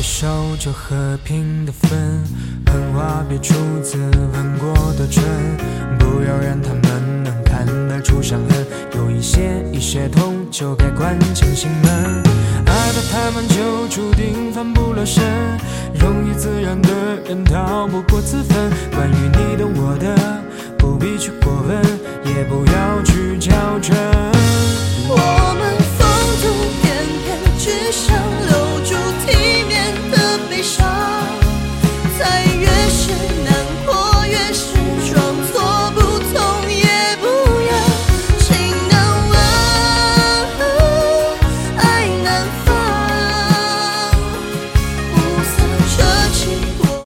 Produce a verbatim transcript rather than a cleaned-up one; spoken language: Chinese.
手就和平的分，狠话别出自吻过的唇，不要让他们能看得出伤痕，有一些一些痛就该关进心门，爱了他们就注定翻不了身，容易自然的人逃不过自焚，关于你的我的不必去过问，也不要去较真。